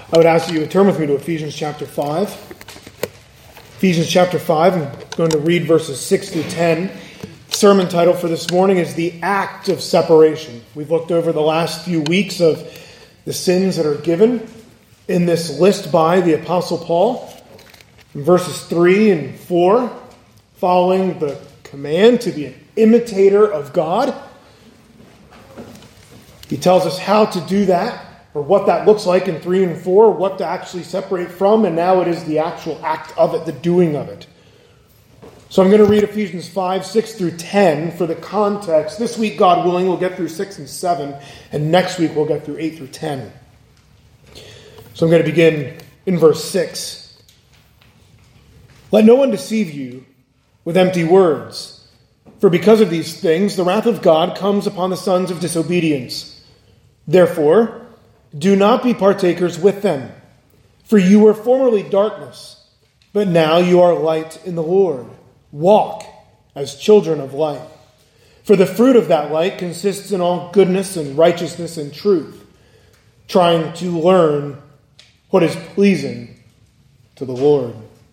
I would ask that you would turn with me to Ephesians chapter 5. Ephesians chapter 5, I'm going to read verses 6 through 10. The sermon title for this morning is The Act of Separation. We've looked over the last few weeks of the sins that are given in this list by the Apostle Paul. In verses 3 and 4, following the command to be an imitator of God, he tells us how to do that, or what that looks like in 3 and 4, what to actually separate from, and now it is the actual act of it, the doing of it. So I'm going to read Ephesians 5, 6 through 10 for the context. This week, God willing, we'll get through 6 and 7, and next week we'll get through 8 through 10. So I'm going to begin in verse 6. Let no one deceive you with empty words, for because of these things the wrath of God comes upon the sons of disobedience. Therefore, do not be partakers with them. For you were formerly darkness, but now you are light in the Lord. Walk as children of light. For the fruit of that light consists in all goodness and righteousness and truth, trying to learn what is pleasing to the Lord.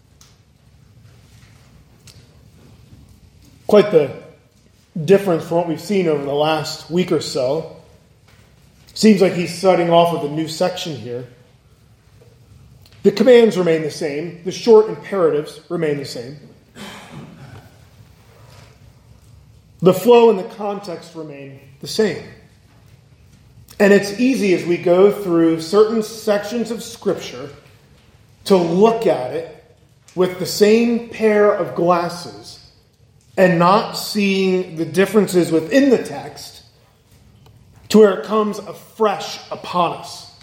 Quite the difference from what we've seen over the last week or so. Seems like he's starting off with a new section here. The commands remain the same. The short imperatives remain the same. The flow and the context remain the same. And it's easy as we go through certain sections of Scripture to look at it with the same pair of glasses and not seeing the differences within the text to where it comes afresh upon us.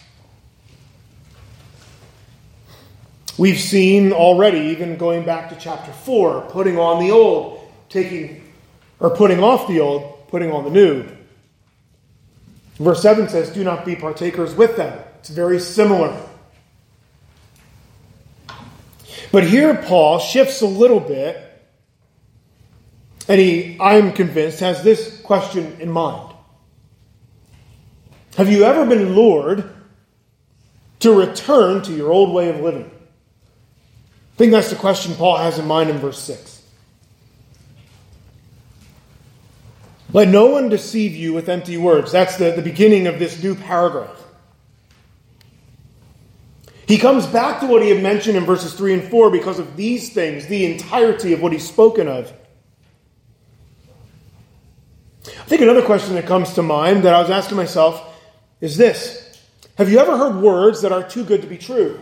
We've seen already, even going back to chapter 4, putting on the old, putting off the old, putting on the new. Verse 7 says, do not be partakers with them. It's very similar. But here Paul shifts a little bit, and I'm convinced, has this question in mind. Have you ever been lured to return to your old way of living? I think that's the question Paul has in mind in verse 6. Let no one deceive you with empty words. That's the beginning of this new paragraph. He comes back to what he had mentioned in verses 3 and 4 because of these things, the entirety of what he's spoken of. I think another question that comes to mind that I was asking myself is this. Have you ever heard words that are too good to be true?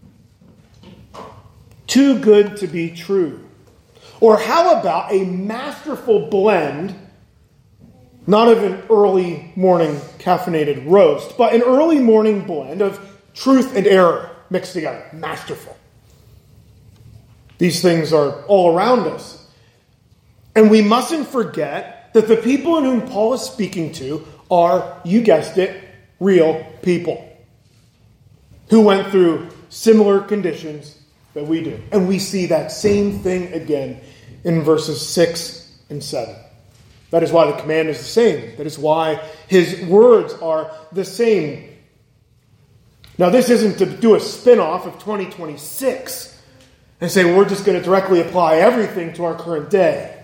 Too good to be true. Or how about a masterful blend, not of an early morning caffeinated roast, but an early morning blend of truth and error mixed together. Masterful. These things are all around us. And we mustn't forget that the people in whom Paul is speaking to are, you guessed it, real people who went through similar conditions that we do. And we see that same thing again in verses 6 and 7. That is why the command is the same. That is why his words are the same. Now, this isn't to do a spin-off of 2026 and say we're just going to directly apply everything to our current day.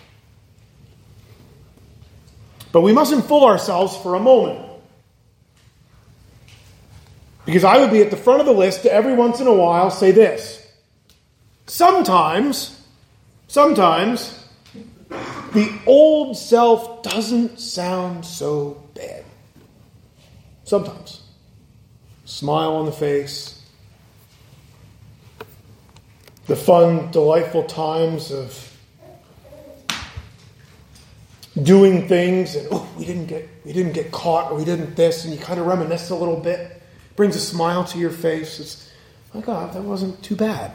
But we mustn't fool ourselves for a moment. Because I would be at the front of the list to every once in a while say this. Sometimes, the old self doesn't sound so bad. Sometimes. Smile on the face. The fun, delightful times of doing things and we didn't get caught, or we didn't this, and you kind of reminisce a little bit. Brings a smile to your face. It's like, oh, that wasn't too bad.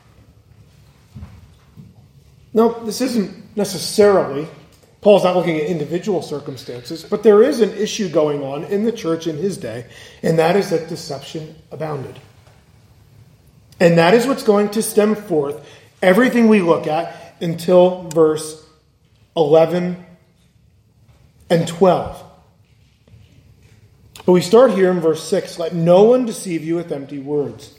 No, this isn't necessarily, Paul's not looking at individual circumstances, but there is an issue going on in the church in his day, and that is that deception abounded. And that is what's going to stem forth everything we look at until verse 11 and 12. But we start here in verse 6. Let no one deceive you with empty words.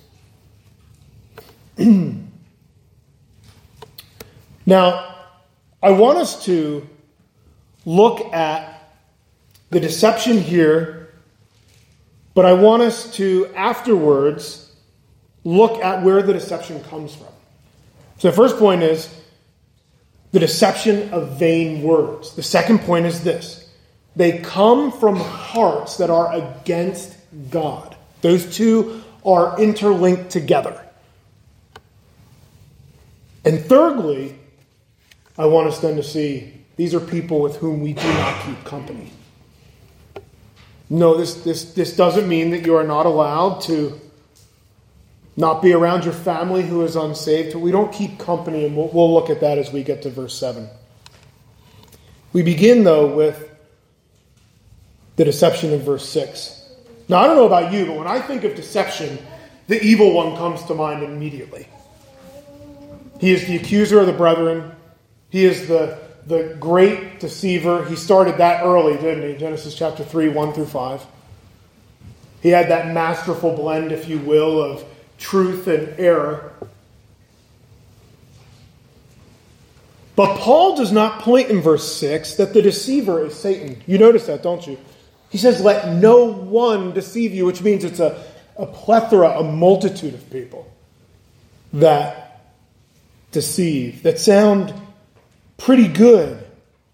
Now, I want us to look at the deception here, but I want us to afterwards look at where the deception comes from. So the first point is the deception of vain words. The second point is this. They come from hearts that are against God. Those two are interlinked together. And thirdly, I want us then to see these are people with whom we do not keep company. No, this doesn't mean that you are not allowed to not be around your family who is unsaved. We don't keep company, and we'll look at that as we get to verse 7. We begin, though, with the deception in verse 6. Now, I don't know about you, but when I think of deception, the evil one comes to mind immediately. He is the accuser of the brethren. He is the great deceiver. He started that early, didn't he? Genesis chapter 3, 1 through 5. He had that masterful blend, if you will, of truth and error. But Paul does not point in verse 6 that the deceiver is Satan. You notice that, don't you? He says, let no one deceive you, which means it's a plethora, a multitude of people that deceive, that sound pretty good.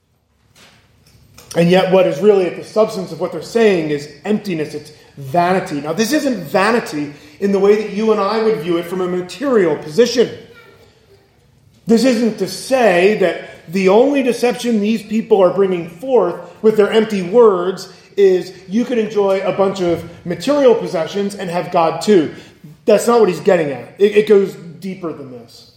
And yet what is really at the substance of what they're saying is emptiness, it's vanity. Now, this isn't vanity in the way that you and I would view it from a material position. This isn't to say that the only deception these people are bringing forth with their empty words is you can enjoy a bunch of material possessions and have God too. That's not what he's getting at. It goes deeper than this.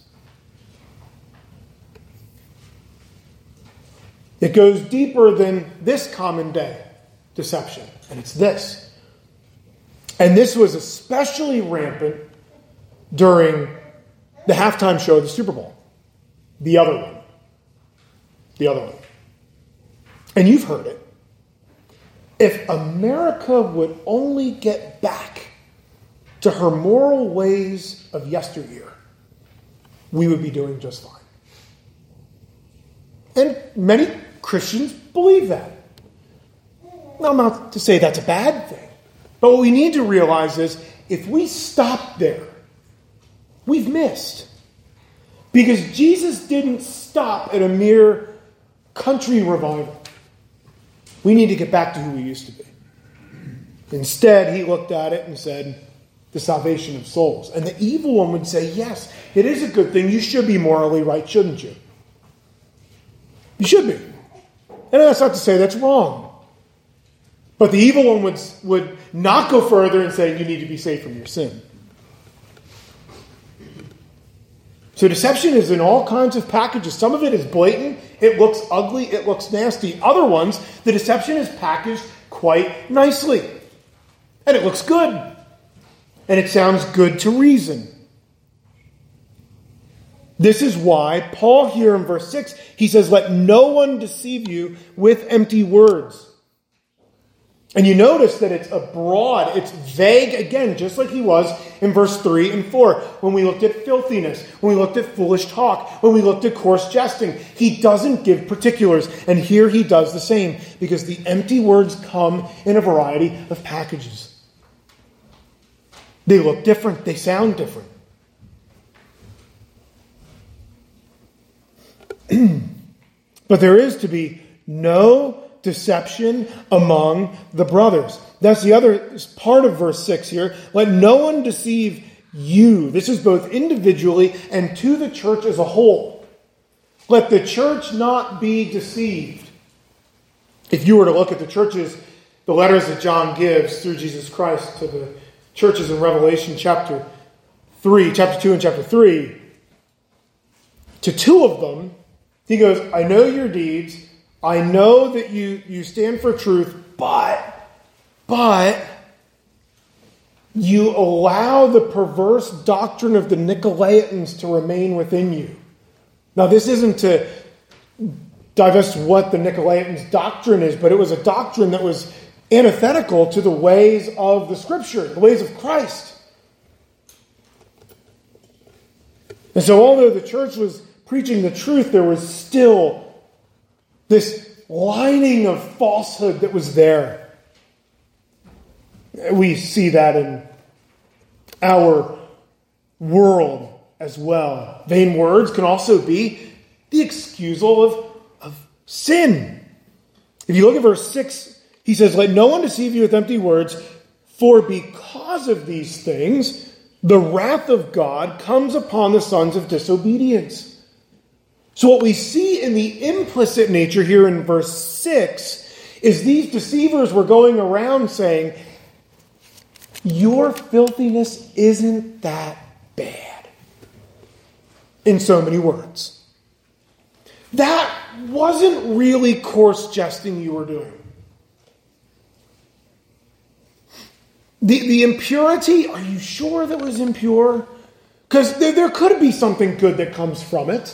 It goes deeper than this common day deception. And it's this. And this was especially rampant during the halftime show of the Super Bowl. The other one. The other one. And you've heard it. If America would only get back to her moral ways of yesteryear, we would be doing just fine. And many Christians believe that. Now, not to say that's a bad thing. But what we need to realize is if we stop there, we've missed. Because Jesus didn't stop at a mere country revival. We need to get back to who we used to be. Instead, he looked at it and said, the salvation of souls. And the evil one would say, yes, it is a good thing. You should be morally right, shouldn't you? You should be. And that's not to say that's wrong. But the evil one would not go further and say you need to be saved from your sin. So deception is in all kinds of packages. Some of it is blatant. It looks ugly. It looks nasty. Other ones, the deception is packaged quite nicely. And it looks good. And it sounds good to reason. This is why Paul here in verse 6, he says, let no one deceive you with empty words. And you notice that it's broad, it's vague again, just like he was in verse 3 and 4. When we looked at filthiness, when we looked at foolish talk, when we looked at coarse jesting, he doesn't give particulars. And here he does the same, because the empty words come in a variety of packages. They look different, they sound different. But there is to be no deception among the brothers. That's the other part of verse 6 here. Let no one deceive you. This is both individually and to the church as a whole. Let the church not be deceived. If you were to look at the letters that John gives through Jesus Christ to the churches in Revelation chapter 2 and chapter 3, to two of them, he goes, I know your deeds. I know that you stand for truth, but you allow the perverse doctrine of the Nicolaitans to remain within you. Now, this isn't to divest what the Nicolaitans' doctrine is, but it was a doctrine that was antithetical to the ways of the Scripture, the ways of Christ. And so although the church was preaching the truth, there was still this lining of falsehood that was there. We see that in our world as well. Vain words can also be the excusal of sin. If you look at verse 6, he says, "Let no one deceive you with empty words, for because of these things, the wrath of God comes upon the sons of disobedience." So what we see in the implicit nature here in verse 6 is these deceivers were going around saying, your filthiness isn't that bad. In so many words. That wasn't really coarse jesting you were doing. The impurity, are you sure that was impure? Because there could be something good that comes from it.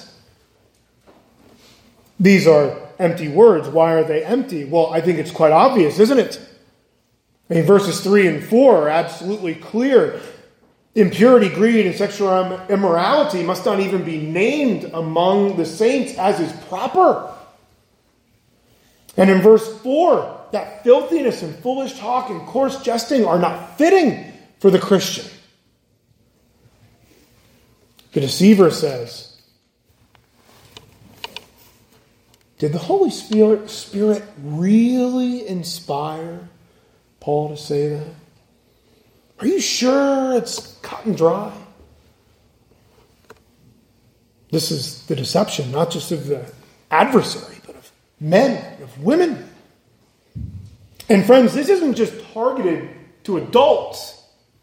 These are empty words. Why are they empty? Well, I think it's quite obvious, isn't it? I mean, verses 3 and 4 are absolutely clear. Impurity, greed, and sexual immorality must not even be named among the saints as is proper. And in verse 4, that filthiness and foolish talk and coarse jesting are not fitting for the Christian. The deceiver says, did the Holy Spirit really inspire Paul to say that? Are you sure it's cut and dry? This is the deception, not just of the adversary, but of men, of women. And friends, this isn't just targeted to adults.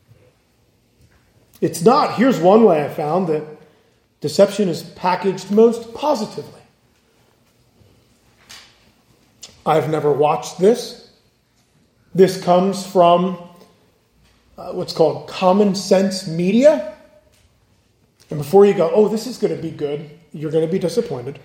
It's not. Here's one way I found that deception is packaged most positively. I've never watched this. This comes from what's called Common Sense Media. And before you go, oh, this is going to be good, you're going to be disappointed.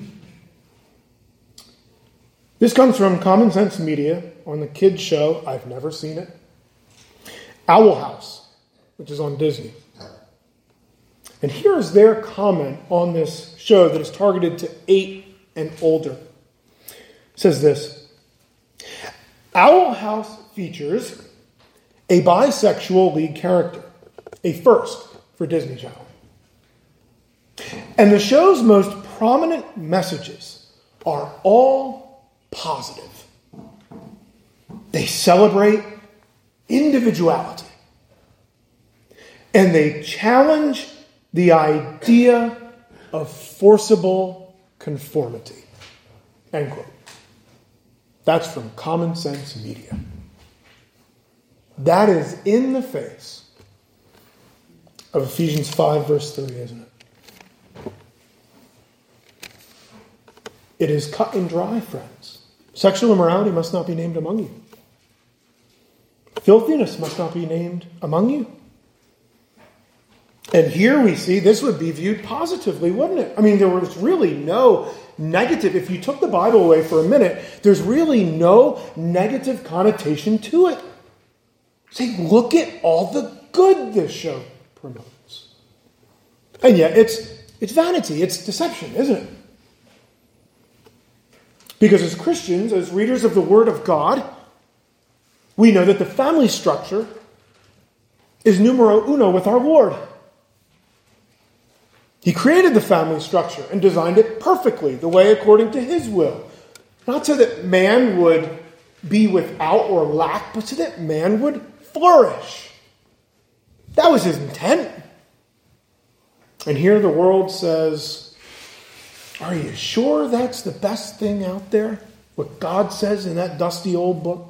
This comes from Common Sense Media on the kids' show. I've never seen it. Owl House, which is on Disney. And here is their comment on this show that is targeted to 8 and older. It says this: Owl House features a bisexual lead character, a first for Disney Channel. And the show's most prominent messages are all positive. They celebrate individuality. And they challenge the idea of forcible conformity. End quote. That's from Common Sense Media. That is in the face of Ephesians 5, verse 3, isn't it? It is cut and dry, friends. Sexual immorality must not be named among you. Filthiness must not be named among you. And here we see this would be viewed positively, wouldn't it? I mean, there was really no negative. If you took the Bible away for a minute, there's really no negative connotation to it. Say, look at all the good this show promotes. And yet, it's vanity, it's deception, isn't it? Because as Christians, as readers of the Word of God, we know that the family structure is numero uno with our Lord. He created the family structure and designed it perfectly, the way according to His will. Not so that man would be without or lack, but so that man would flourish. That was His intent. And here the world says, are you sure that's the best thing out there? What God says in that dusty old book?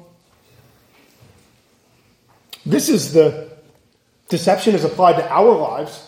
This is the deception as applied to our lives.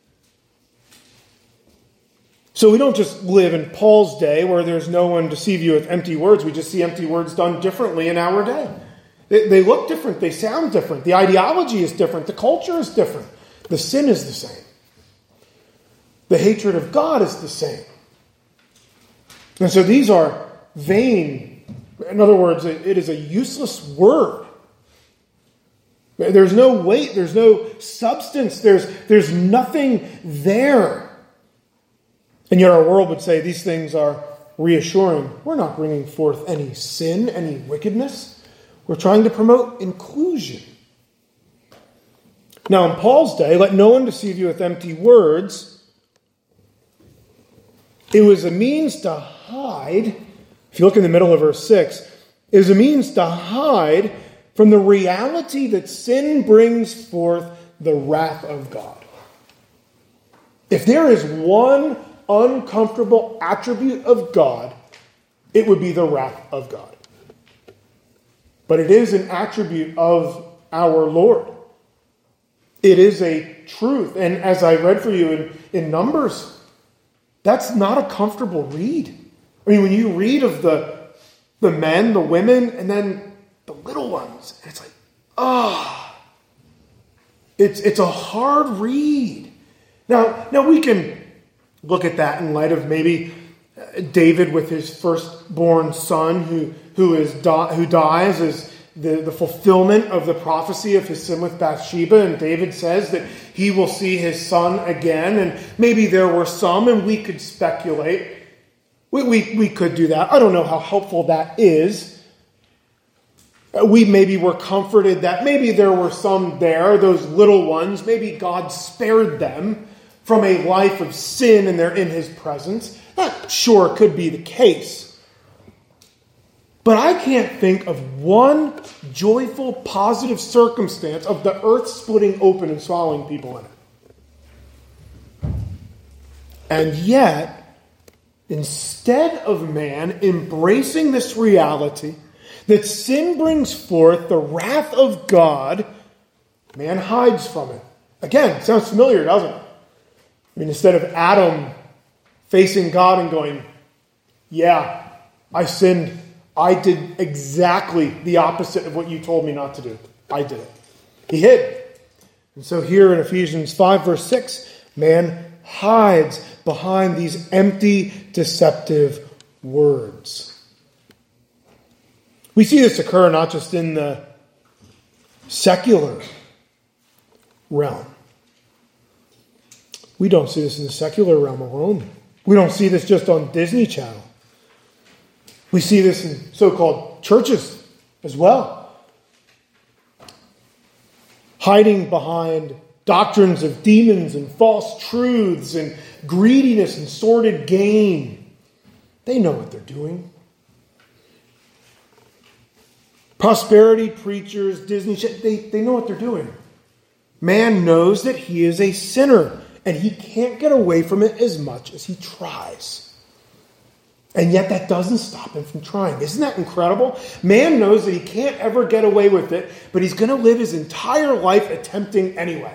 So we don't just live in Paul's day where there's no one deceive you with empty words. We just see empty words done differently in our day. They look different. They sound different. The ideology is different. The culture is different. The sin is the same. The hatred of God is the same. And so these are vain In other words, it is a useless word. There's no weight, there's no substance, there's nothing there. And yet our world would say these things are reassuring. We're not bringing forth any sin, any wickedness. We're trying to promote inclusion. Now, in Paul's day, let no one deceive you with empty words. It was a means to hide. If you look in the middle of verse 6, it was a means to hide from the reality that sin brings forth the wrath of God. If there is one uncomfortable attribute of God, it would be the wrath of God. But it is an attribute of our Lord. It is a truth. And as I read for you in Numbers, that's not a comfortable read. I mean, when you read of the men, the women, and then the little ones, it's like, it's a hard read. Now we can look at that in light of maybe David with his firstborn son who dies as the fulfillment of the prophecy of his sin with Bathsheba. And David says that he will see his son again. And maybe there were some, and we could speculate. We could do that. I don't know how helpful that is. We maybe were comforted that maybe there were some there, those little ones. Maybe God spared them from a life of sin and they're in his presence. That sure could be the case. But I can't think of one joyful, positive circumstance of the earth splitting open and swallowing people in it. And yet, instead of man embracing this reality that sin brings forth the wrath of God, man hides from it. Again, sounds familiar, doesn't it? I mean, instead of Adam facing God and going, yeah, I sinned. I did exactly the opposite of what you told me not to do. I did it. He hid. And so here in Ephesians 5, verse 6, man hides behind these empty, deceptive words. We see this occur not just in the secular realm. We don't see this in the secular realm alone. We don't see this just on Disney Channel. We see this in so-called churches as well. Hiding behind doctrines of demons and false truths and greediness and sordid gain. They know what they're doing. Prosperity preachers, Disney, they know what they're doing. Man knows that he is a sinner, and he can't get away from it as much as he tries. And yet that doesn't stop him from trying. Isn't that incredible? Man knows that he can't ever get away with it, but he's going to live his entire life attempting anyway.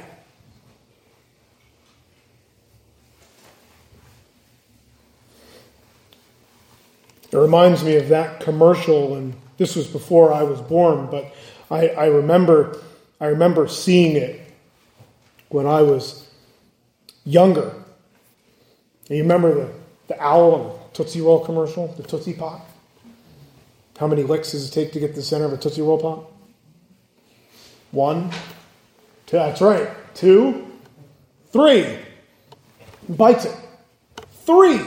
It reminds me of that commercial, and this was before I was born, but I remember seeing it when I was younger. And you remember the owl and the Tootsie Roll commercial, the Tootsie Pop? How many licks does it take to get to the center of a Tootsie Roll Pop? 1, 2, that's right. 2, 3. Bites it. 3.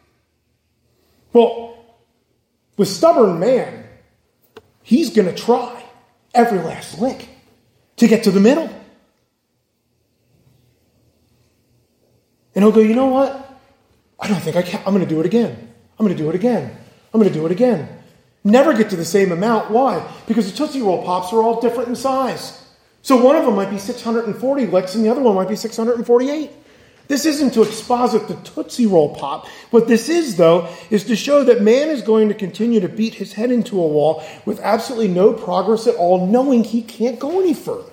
Well, with stubborn man, he's going to try every last lick to get to the middle. And he'll go, you know what? I don't think I can. I'm going to do it again. I'm going to do it again. I'm going to do it again. Never get to the same amount. Why? Because the Tootsie Roll Pops are all different in size. So one of them might be 640 licks and the other one might be 648. This isn't to exposit the Tootsie Roll Pop. What this is, though, is to show that man is going to continue to beat his head into a wall with absolutely no progress at all, knowing he can't go any further.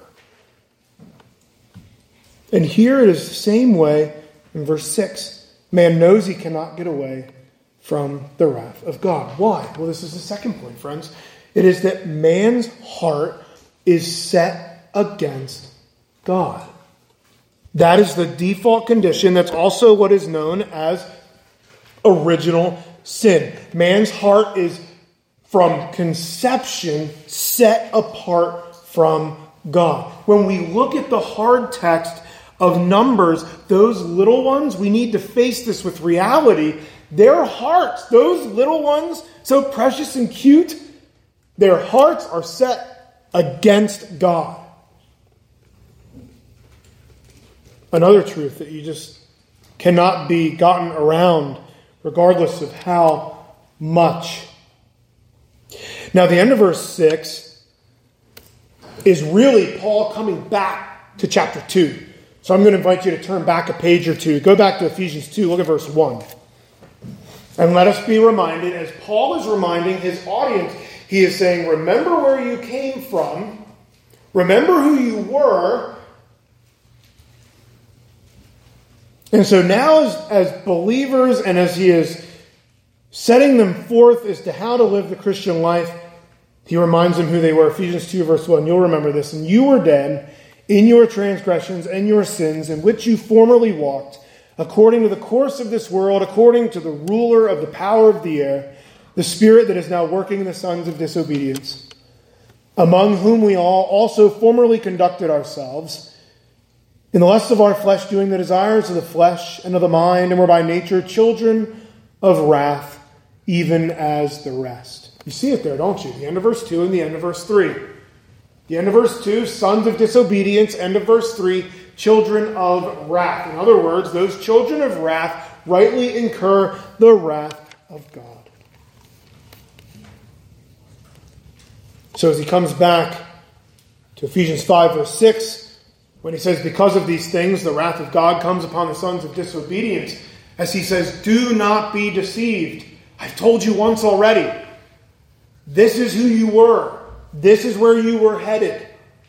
And here it is the same way in verse 6. Man knows he cannot get away from the wrath of God. Why? Well, this is the second point, friends. It is that man's heart is set against God. That is the default condition. That's also what is known as original sin. Man's heart is from conception, set apart from God. When we look at the hard text of Numbers, those little ones, we need to face this with reality. Their hearts, those little ones, so precious and cute, their hearts are set against God. Another truth that you just cannot be gotten around, regardless of how much. Now, the end of verse 6 is really Paul coming back to chapter 2. So I'm going to invite you to turn back a page or two. Go back to Ephesians 2. Look at verse 1. And let us be reminded, as Paul is reminding his audience, he is saying, remember where you came from. Remember who you were. And so now as believers and as he is setting them forth as to how to live the Christian life, he reminds them who they were. Ephesians 2 verse 1, you'll remember this. And you were dead in your transgressions and your sins, in which you formerly walked, according to the course of this world, according to the ruler of the power of the air, the spirit that is now working in the sons of disobedience, among whom we all also formerly conducted ourselves, in the lusts of our flesh, doing the desires of the flesh and of the mind, and were by nature children of wrath, even as the rest. You see it there, don't you? The end of verse 2 and the end of verse 3. The end of verse 2, sons of disobedience. End of verse 3, children of wrath. In other words, those children of wrath rightly incur the wrath of God. So as he comes back to Ephesians 5 verse 6, when he says, because of these things, the wrath of God comes upon the sons of disobedience, as he says, do not be deceived. I've told you once already. This is who you were. This is where you were headed.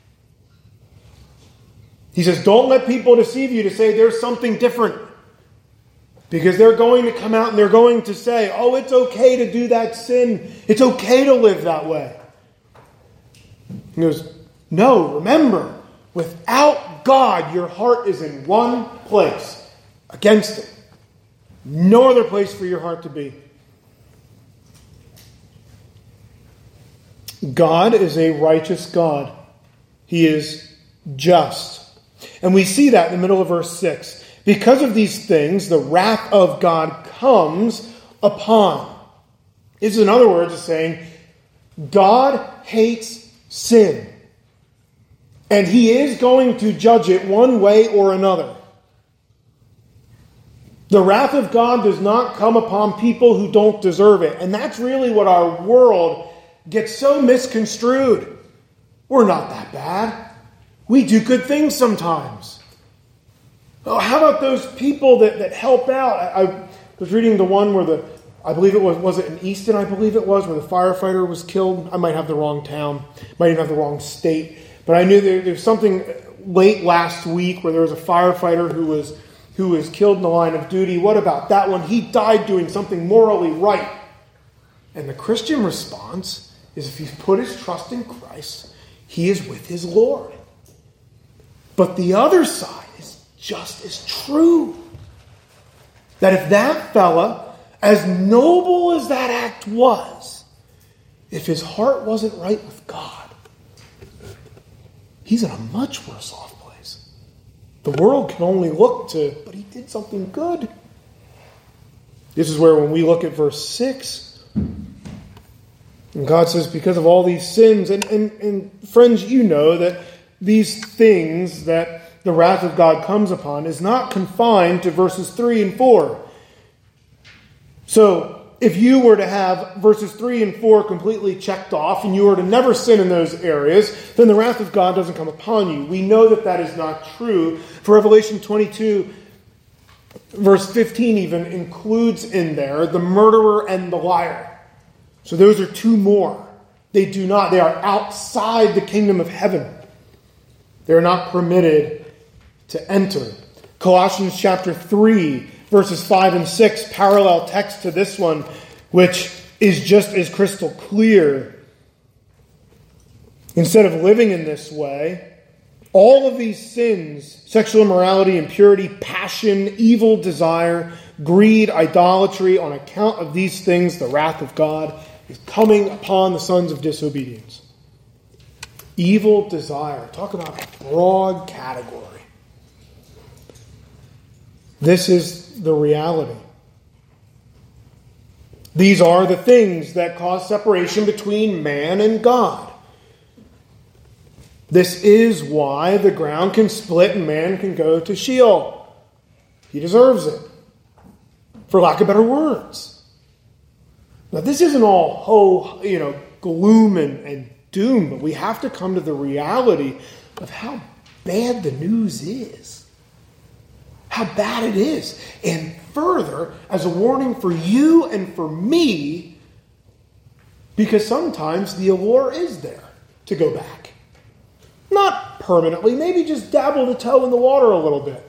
He says, don't let people deceive you to say there's something different. Because they're going to come out and they're going to say, oh, it's okay to do that sin. It's okay to live that way. He goes, no, remember, without God, your heart is in one place, against it. No other place for your heart to be. God is a righteous God. He is just. And we see that in the middle of verse 6. Because of these things, the wrath of God comes upon. This is, in other words, saying, God hates sin. And he is going to judge it one way or another. The wrath of God does not come upon people who don't deserve it. And that's really what our world gets so misconstrued. We're not that bad. We do good things sometimes. Oh, how about those people that help out? I was reading the one where I believe it was it in Easton, I believe it was, where the firefighter was killed. I might have the wrong town, might even have the wrong state. But I knew there was something late last week where there was a firefighter who was killed in the line of duty. What about that one? He died doing something morally right. And the Christian response is, if he's put his trust in Christ, he is with his Lord. But the other side is just as true. That if that fella, as noble as that act was, if his heart wasn't right with God, he's in a much worse off place. The world can only look to, but he did something good. This is where when we look at verse 6, and God says, because of all these sins, and friends, you know that these things that the wrath of God comes upon is not confined to verses 3 and 4. So, if you were to have verses 3 and 4 completely checked off, and you were to never sin in those areas, then the wrath of God doesn't come upon you. We know that that is not true. For Revelation 22, verse 15 even includes in there the murderer and the liar. So those are two more. They are outside the kingdom of heaven. They're not permitted to enter. Colossians chapter 3, verses 5 and 6, parallel text to this one, which is just as crystal clear. Instead of living in this way, all of these sins, sexual immorality, impurity, passion, evil desire, greed, idolatry, on account of these things, the wrath of God is coming upon the sons of disobedience. Evil desire. Talk about a broad category. This is the reality. These are the things that cause separation between man and God. This is why the ground can split and man can go to Sheol. He deserves it, for lack of better words. Now, this isn't all gloom and doom, but we have to come to the reality of how bad the news is. How bad it is. And further, as a warning for you and for me, because sometimes the allure is there to go back. Not permanently, maybe just dabble the toe in the water a little bit.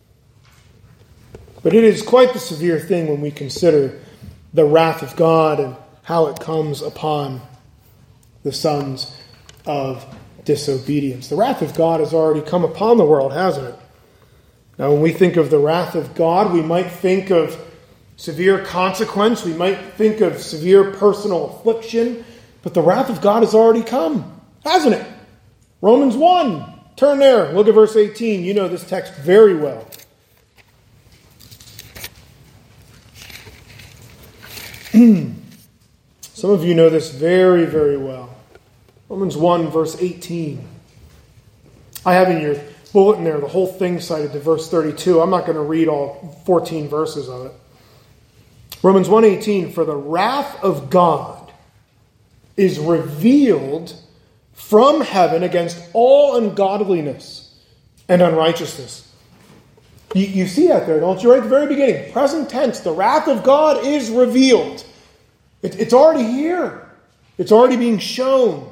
But it is quite the severe thing when we consider the wrath of God and how it comes upon the sons of disobedience. The wrath of God has already come upon the world, hasn't it? Now, when we think of the wrath of God, we might think of severe consequence. We might think of severe personal affliction. But the wrath of God has already come, hasn't it? Romans 1. Turn there. Look at verse 18. You know this text very well. Some of you know this very, very well. Romans 1, verse 18. I have in your bulletin there the whole thing cited to verse 32. I'm not going to read all 14 verses of it. Romans 1:18, for the wrath of God is revealed from heaven against all ungodliness and unrighteousness. You see that there, don't you? Right at the very beginning. Present tense. The wrath of God is revealed. It's already here. It's already being shown.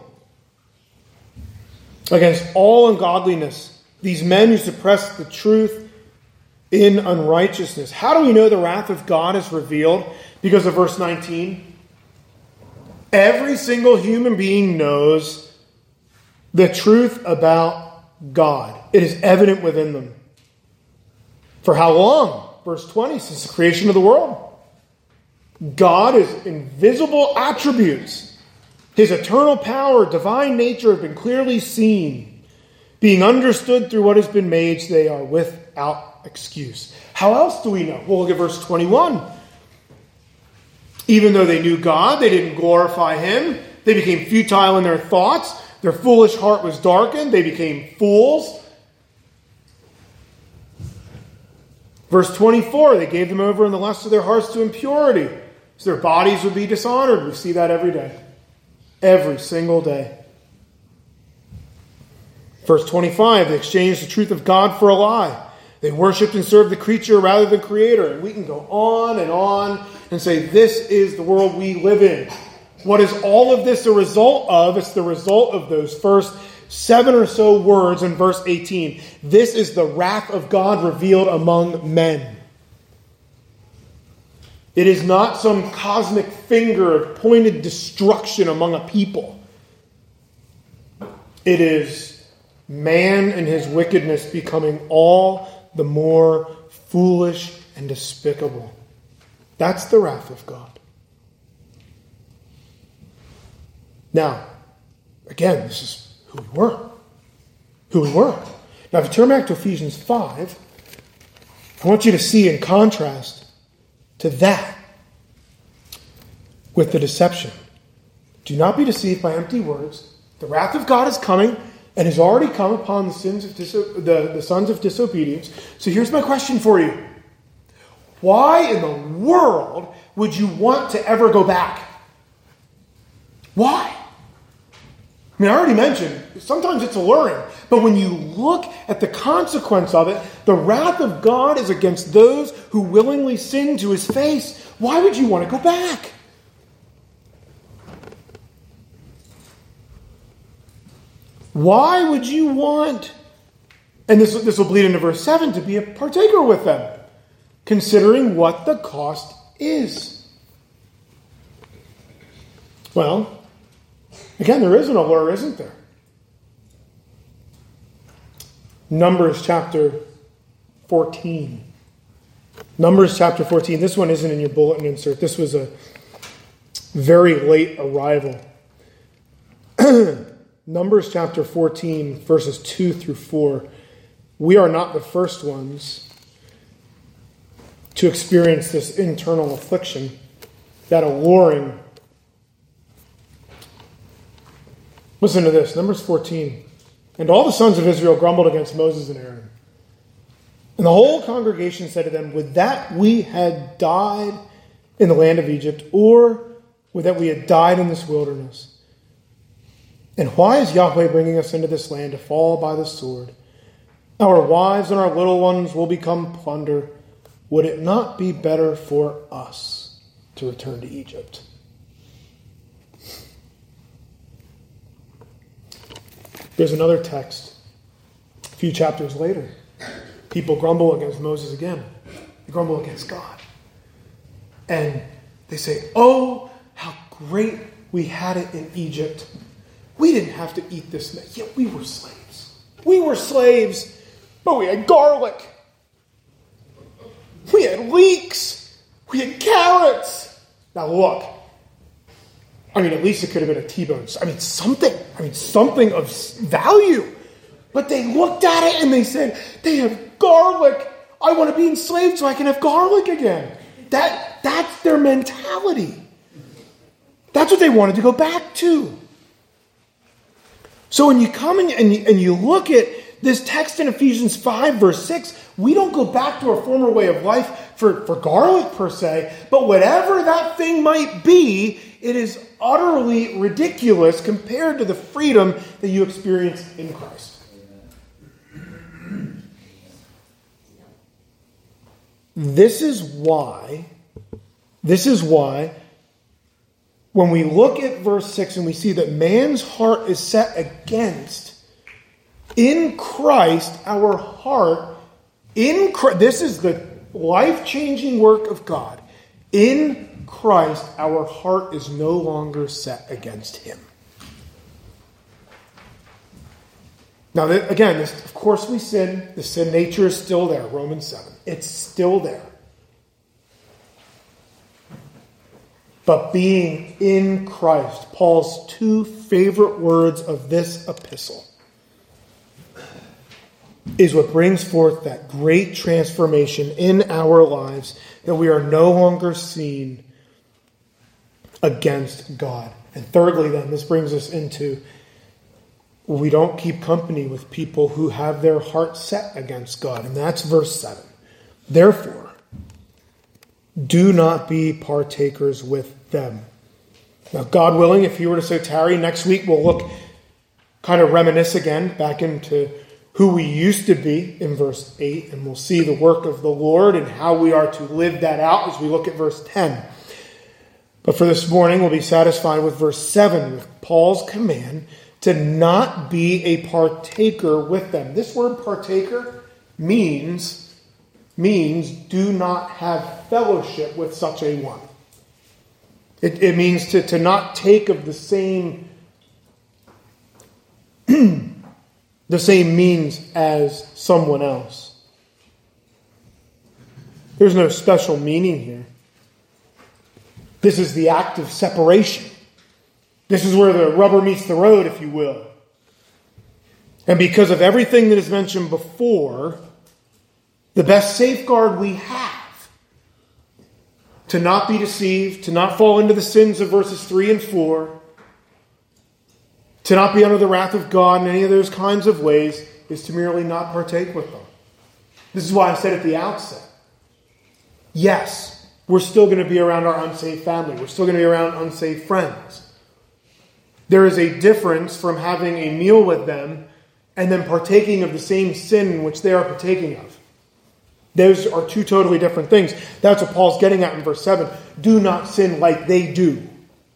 Against all ungodliness. These men who suppress the truth in unrighteousness. How do we know the wrath of God is revealed? Because of verse 19. Every single human being knows the truth about God. It is evident within them. For how long? Verse 20, since the creation of the world. God's invisible attributes, his eternal power, divine nature have been clearly seen, being understood through what has been made, so they are without excuse. How else do we know? Well, look at verse 21. Even though they knew God, they didn't glorify him. They became futile in their thoughts. Their foolish heart was darkened. They became fools. Verse 24, they gave them over in the lust of their hearts to impurity, so their bodies would be dishonored. We see that every day. Every single day. Verse 25, they exchanged the truth of God for a lie. They worshipped and served the creature rather than Creator. And we can go on and say, this is the world we live in. What is all of this a result of? It's the result of those first 7 or so words in verse 18. This is the wrath of God revealed among men. It is not some cosmic finger of pointed destruction among a people. It is man and his wickedness becoming all the more foolish and despicable. That's the wrath of God. Now, again, this is who we were. Who we were. Now, if you turn back to Ephesians 5, I want you to see in contrast to that with the deception. Do not be deceived by empty words. The wrath of God is coming and has already come upon the sons of disobedience. So here's my question for you. Why in the world would you want to ever go back? Why? I mean, I already mentioned, sometimes it's alluring. But when you look at the consequence of it, the wrath of God is against those who willingly sin to his face. Why would you want to go back? Why would you want, and this will bleed into verse 7, to be a partaker with them, considering what the cost is? Well, again, there is an allure, isn't there? Numbers chapter 14. Numbers chapter 14. This one isn't in your bulletin insert. This was very late arrival. Numbers chapter 14, verses 2 through 4. We are not the first ones to experience this internal affliction, that alluring. Listen to this, Numbers 14. And all the sons of Israel grumbled against Moses and Aaron. And the whole congregation said to them, would that we had died in the land of Egypt, or would that we had died in this wilderness? And why is Yahweh bringing us into this land to fall by the sword? Our wives and our little ones will become plunder. Would it not be better for us to return to Egypt? There's another text a few chapters later. People grumble against Moses again. They grumble against God. And they say, oh, how great we had it in Egypt. We didn't have to eat this meat. Yet we were slaves. We were slaves, but we had garlic. We had leeks. We had carrots. Now look. I mean, at least it could have been a T-bone. Something of value. But they looked at it and they said, they have garlic. I want to be enslaved so I can have garlic again. That's their mentality. That's what they wanted to go back to. So when you come and you look at this text in Ephesians 5, verse 6, we don't go back to our former way of life for garlic per se, but whatever that thing might be, it is utterly ridiculous compared to the freedom that you experience in Christ. This is why when we look at verse 6 and we see that man's heart is set against, in Christ, our heart, in Christ, this is the life-changing work of God. In Christ, our heart is no longer set against Him. Now, again, of course we sin. The sin nature is still there, Romans 7. It's still there. But being in Christ, Paul's two favorite words of this epistle, is what brings forth that great transformation in our lives, that we are no longer seen against God. And thirdly, then, this brings us into, we don't keep company with people who have their heart set against God. And that's verse 7. Therefore, do not be partakers with them. Now, God willing, if you were to so tarry, next week we'll reminisce again back into who we used to be in verse 8, and we'll see the work of the Lord and how we are to live that out as we look at verse 10. But for this morning, we'll be satisfied with verse 7, with Paul's command to not be a partaker with them. This word partaker means do not have fellowship with such a one. It means to not take of the same the same means as someone else. There's no special meaning here. This is the act of separation. This is where the rubber meets the road, if you will. And because of everything that is mentioned before, the best safeguard we have to not be deceived, to not fall into the sins of verses 3 and 4, to not be under the wrath of God in any of those kinds of ways, is to merely not partake with them. This is why I said at the outset, yes, we're still going to be around our unsaved family. We're still going to be around unsaved friends. There is a difference from having a meal with them and then partaking of the same sin which they are partaking of. Those are two totally different things. That's what Paul's getting at in verse 7. Do not sin like they do.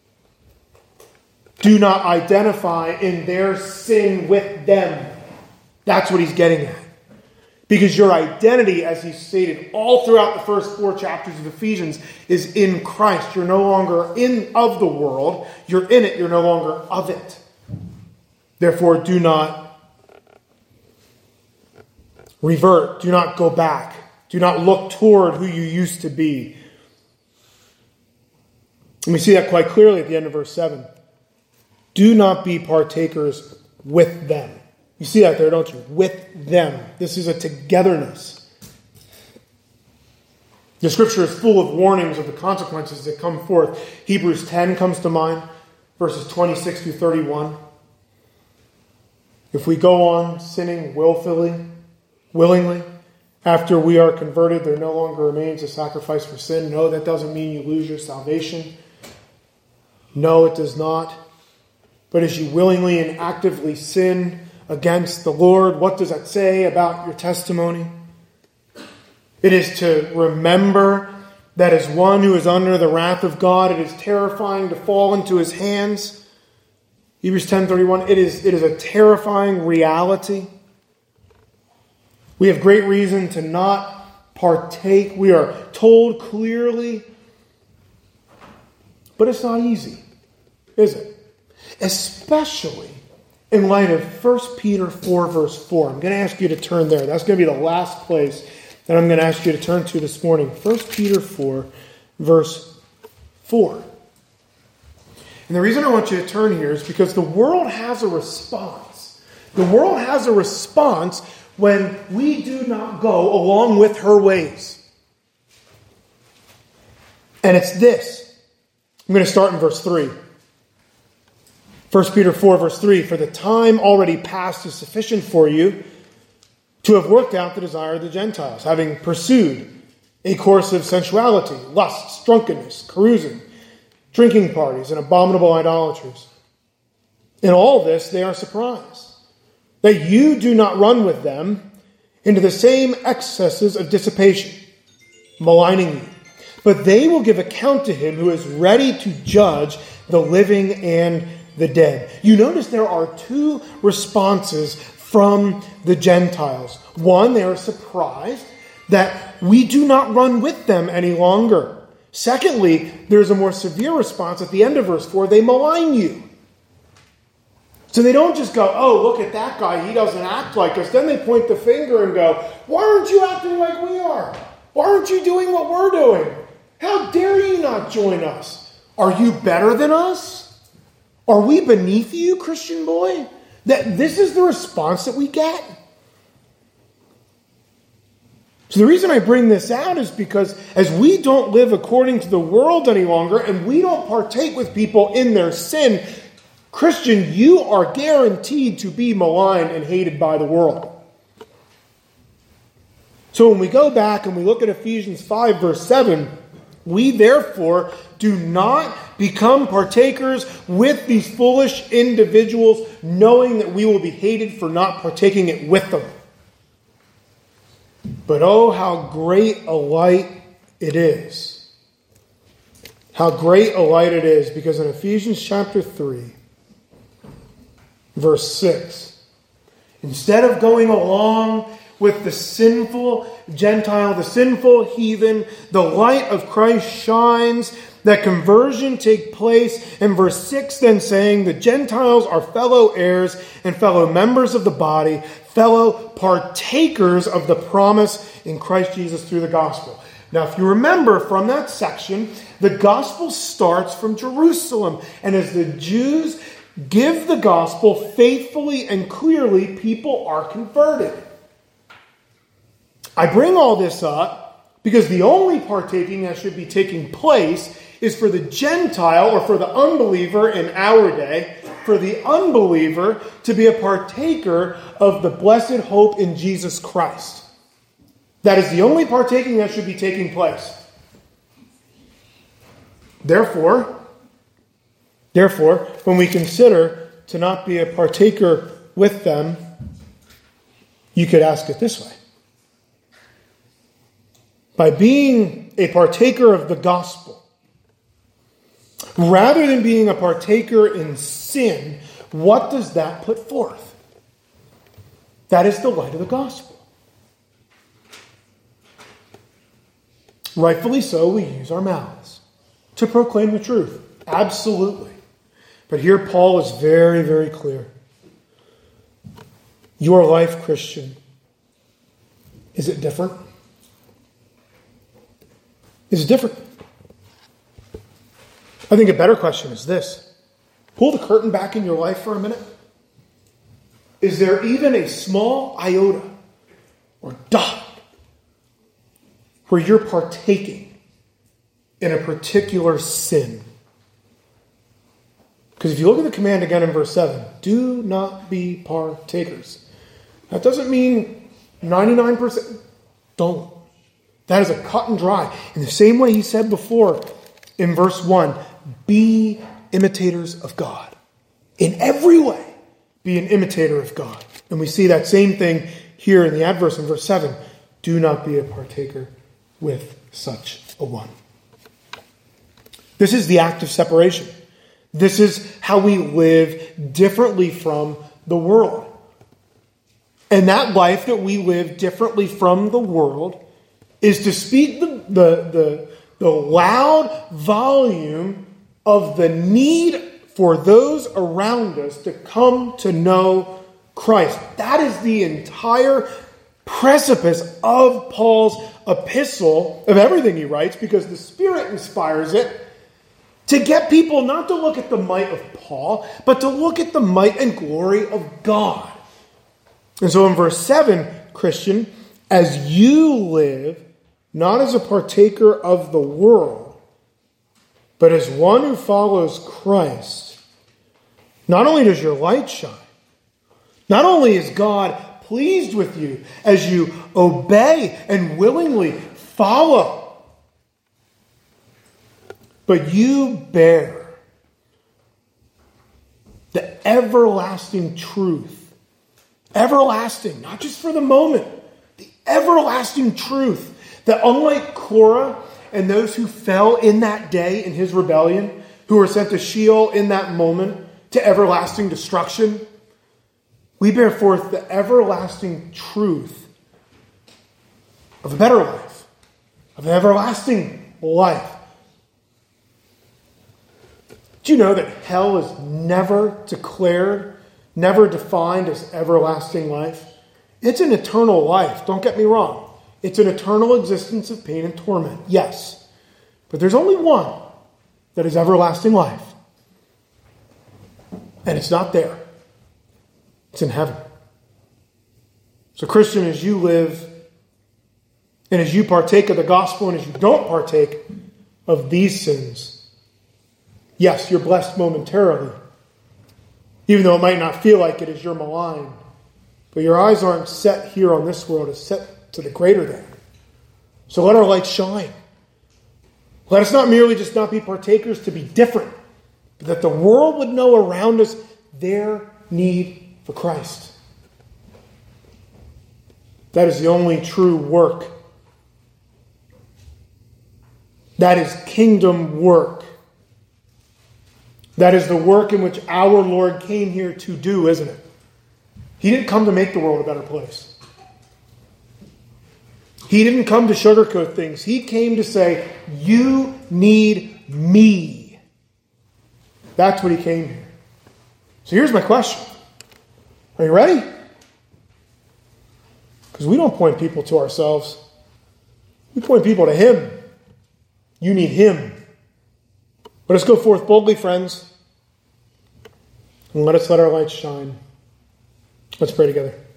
Do not identify in their sin with them. That's what he's getting at. Because your identity, as he stated all throughout the first 4 chapters of Ephesians, is in Christ. You're no longer of the world. You're in it. You're no longer of it. Therefore, do not revert. Do not go back. Do not look toward who you used to be. And we see that quite clearly at the end of verse 7. Do not be partakers with them. You see that there, don't you? With them. This is a togetherness. The scripture is full of warnings of the consequences that come forth. Hebrews 10 comes to mind, verses 26 through 31. If we go on sinning willingly, after we are converted, there no longer remains a sacrifice for sin. No, that doesn't mean you lose your salvation. No, it does not. But as you willingly and actively sin against the Lord, what does that say about your testimony? It is to remember that as one who is under the wrath of God, it is terrifying to fall into his hands. Hebrews 10:31, it is a terrifying reality. We have great reason to not partake. We are told clearly, but it's not easy, is it? Especially in light of 1 Peter 4, verse 4. I'm going to ask you to turn there. That's going to be the last place that I'm going to ask you to turn to this morning. 1 Peter 4, verse 4. And the reason I want you to turn here is because the world has a response. The world has a response when we do not go along with her ways. And it's this. I'm going to start in verse 3. 1 Peter 4, verse 3. For the time already past is sufficient for you to have worked out the desire of the Gentiles, having pursued a course of sensuality, lusts, drunkenness, carousing, drinking parties, and abominable idolatries. In all this they are surprised that you do not run with them into the same excesses of dissipation, maligning you. But they will give account to him who is ready to judge the living and the dead. You notice there are two responses from the Gentiles. One, they are surprised that we do not run with them any longer. Secondly, there's a more severe response at the end of verse 4. They malign you. So they don't just go, oh, look at that guy, he doesn't act like us. Then they point the finger and go, why aren't you acting like we are? Why aren't you doing what we're doing? How dare you not join us? Are you better than us? Are we beneath you, Christian boy? This is the response that we get. So the reason I bring this out is because as we don't live according to the world any longer and we don't partake with people in their sin, Christian, you are guaranteed to be maligned and hated by the world. So when we go back and we look at Ephesians 5, verse 7, we therefore do not become partakers with these foolish individuals, knowing that we will be hated for not partaking it with them. But oh, how great a light it is. How great a light it is, because in Ephesians chapter 3, verse 6, instead of going along with the sinful Gentile, the sinful heathen, the light of Christ shines, that conversion take place. In verse 6 then saying, the Gentiles are fellow heirs and fellow members of the body, fellow partakers of the promise in Christ Jesus through the gospel. Now, if you remember from that section, the gospel starts from Jerusalem. And as the Jews give the gospel faithfully and clearly, people are converted. I bring all this up because the only partaking that should be taking place is for the Gentile or for the unbeliever in our day, for the unbeliever to be a partaker of the blessed hope in Jesus Christ. That is the only partaking that should be taking place. Therefore, when we consider to not be a partaker with them, you could ask it this way. By being a partaker of the gospel, rather than being a partaker in sin, what does that put forth? That is the light of the gospel. Rightfully so, we use our mouths to proclaim the truth. Absolutely. But here Paul is very, very clear. Your life, Christian, is it different? Is it different? I think a better question is this. Pull the curtain back in your life for a minute. Is there even a small iota or dot where you're partaking in a particular sin? Because if you look at the command again in verse 7, do not be partakers. That doesn't mean 99%. Don't. That is a cut and dry. In the same way he said before in verse 1, be imitators of God. In every way, be an imitator of God. And we see that same thing here in the adverse in verse 7. Do not be a partaker with such a one. This is the act of separation. This is how we live differently from the world. And that life that we live differently from the world is to speak the loud volume of the need for those around us to come to know Christ. That is the entire precipice of Paul's epistle, of everything he writes, because the Spirit inspires it to get people not to look at the might of Paul, but to look at the might and glory of God. And so in verse 7, Christian, as you live, not as a partaker of the world, but as one who follows Christ, not only does your light shine, not only is God pleased with you as you obey and willingly follow, but you bear the everlasting truth. Everlasting, not just for the moment. The everlasting truth that unlike Korah and those who fell in that day in his rebellion, who were sent to Sheol in that moment to everlasting destruction, we bear forth the everlasting truth of a better life, of an everlasting life. Do you know that hell is never declared, never defined as everlasting life? It's an eternal life, don't get me wrong. It's an eternal existence of pain and torment, yes. But there's only one that is everlasting life. And it's not there. It's in heaven. So Christian, as you live, and as you partake of the gospel, and as you don't partake of these sins, yes, you're blessed momentarily. Even though it might not feel like it as you're maligned. But your eyes aren't set here on this world, it's set to the greater than. So let our light shine. Let us not merely just not be partakers to be different, but that the world would know around us their need for Christ. That is the only true work. That is kingdom work. That is the work in which our Lord came here to do, isn't it? He didn't come to make the world a better place. He didn't come to sugarcoat things. He came to say, you need me. That's what he came here. So here's my question. Are you ready? Because we don't point people to ourselves. We point people to him. You need him. Let us go forth boldly, friends. And let us let our light shine. Let's pray together.